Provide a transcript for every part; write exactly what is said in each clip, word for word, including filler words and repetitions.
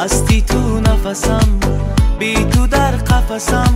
هستی تو نفسم، بی تو در قفسم،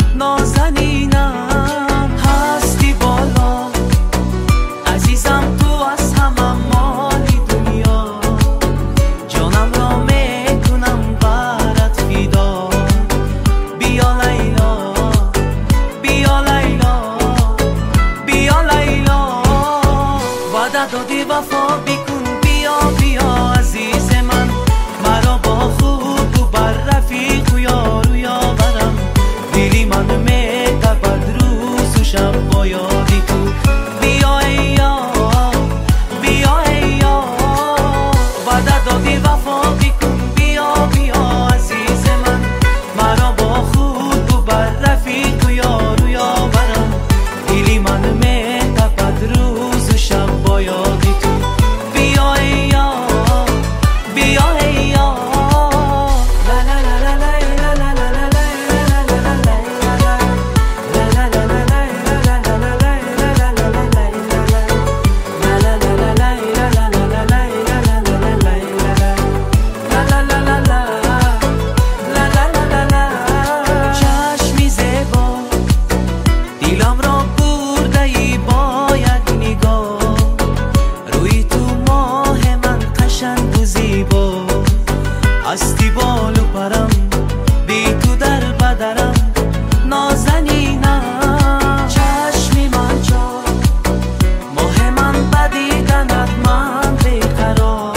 نازنینم هستی بالا، عزیزم تو از همه مالی دنیا، جانم را میکنم برات فدا. بیا لیلا بیا لیلا بیا لیلا، وعده دادی وفا بکن، بیا بیا عزیز من، مرا با خوب و بر رفیق و یار و یاورم، دلی من میتپد روز و شب با یادی تو. بیا ای یار بیا ای یار، وعده دادی وفا بکن، بیا بیا عزیز من، مرا با خوب و بر رفیق و یار و یاورم، دلی من میتپد روز و شب با یادی تو. بیا ای یار بیا ای یار. هستی بالو پرم، بی تو در بدرم، نازنینم چشمی من جا، ماه من بدیدنت من بیقرار،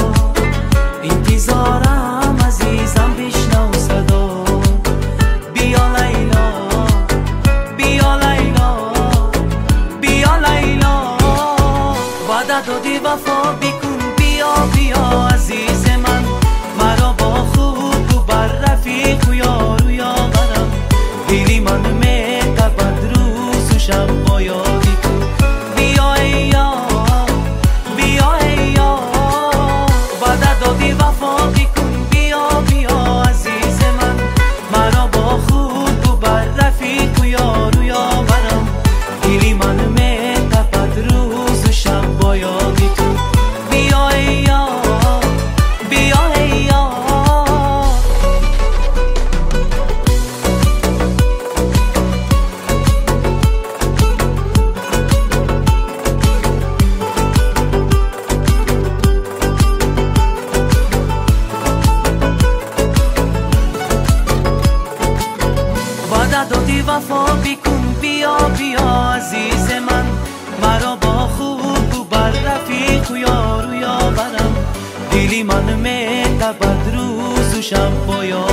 انتظارم عزیزم بشنو صدا. بیا لیلا بیا لیلا بیا لیلا، وعده دادی وفا بکن، بیا بیا عزیز من، مرا با خوب و بر رفیق و یار و یاورم، دلی من میتپد روز و شب با یادی تو. بیا ای یار بیا ای یار، وعده دادی وفا بکن، بیا بیا عزیز من، مرا با خوب و بر رفیق و یار و یاورم، دلی من میتپد روز و شب با یادی تو. بیا ای یار بیا ای یار. وعده دادی وفا بکن، بیا بیا عزیز من، مرا با خوب و بر رفیق و یار و یاورم، دلی من میتپد روز و شب با یار